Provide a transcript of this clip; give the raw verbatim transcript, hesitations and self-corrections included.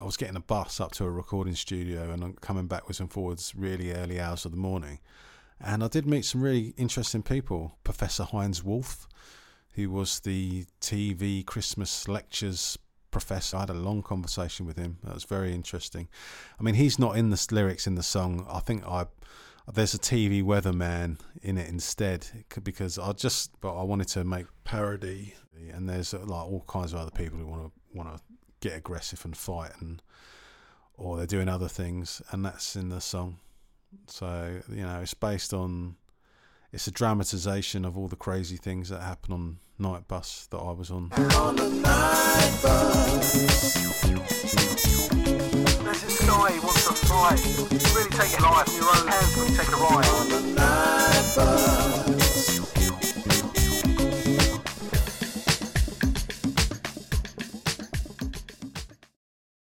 was getting a bus up to a recording studio and I'm coming backwards and forwards really early hours of the morning. And I did meet some really interesting people. Professor Heinz Wolf, who was the T V Christmas lectures professor. I had a long conversation with him. That was very interesting. I mean, he's not in the lyrics in the song. I think I there's a T V weatherman in it instead, because I just but I wanted to make parody, and there's like all kinds of other people who want to want to get aggressive and fight, and or they're doing other things, and that's in the song. So, you know, it's based on, it's a dramatisation of all the crazy things that happen on Night Bus that I was on. On the night bus, there's this guy who wants to fight. You really take your life in your own hands when you take a ride. On the night bus.